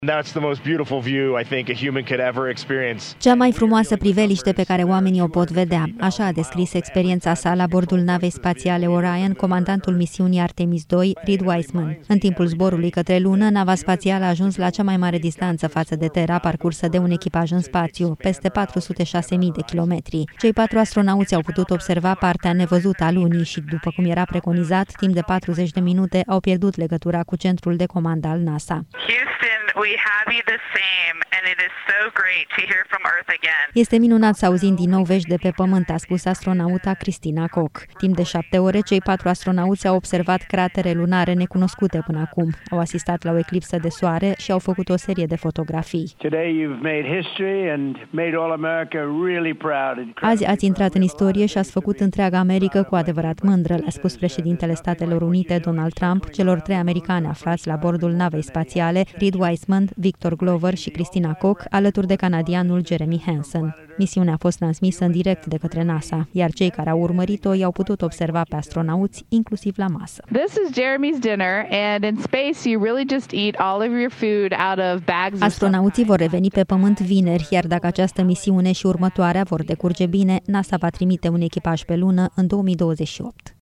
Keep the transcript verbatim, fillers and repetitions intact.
That's the most beautiful view I think a human could ever experience. Cea mai frumoasă priveliște pe care oamenii o pot vedea. Așa a descris experiența sa la bordul navei spațiale Orion comandantul misiunii Artemis doi, Reed Wiseman. În timpul zborului către lună, nava spațială a ajuns la cea mai mare distanță față de Terra parcursă de un echipaj în spațiu, peste patru sute șase mii de kilometri. Cei patru astronauți au putut observa partea nevăzută a lunii și, după cum era preconizat, timp de patruzeci de minute au pierdut legătura cu centrul de comandă al NASA. We have you the same, and it is so great to hear from Earth again. Este minunat să auzim din nou vești de pe Pământ, a spus astronauta Christina Koch. Timp de șapte ore, cei patru astronauți au observat cratere lunare necunoscute până acum. Au asistat la o eclipsă de soare și au făcut o serie de fotografii. Azi ați intrat în istorie și ați făcut întreaga Americă cu adevărat mândră, a spus președintele Statelor Unite Donald Trump celor trei americani aflați la bordul navei spațiale, Reed Wiseman, Victor Glover și Christina Koch, alături de canadianul Jeremy Hansen. Misiunea a fost transmisă în direct de către NASA, iar cei care au urmărit-o i-au putut observa pe astronauți, inclusiv la masă. This is Jeremy's dinner, and in space you really just eat all of your food out of bags. Astronauții vor reveni pe Pământ vineri, iar dacă această misiune și următoarea vor decurge bine, NASA va trimite un echipaj pe lună în două mii douăzeci și opt.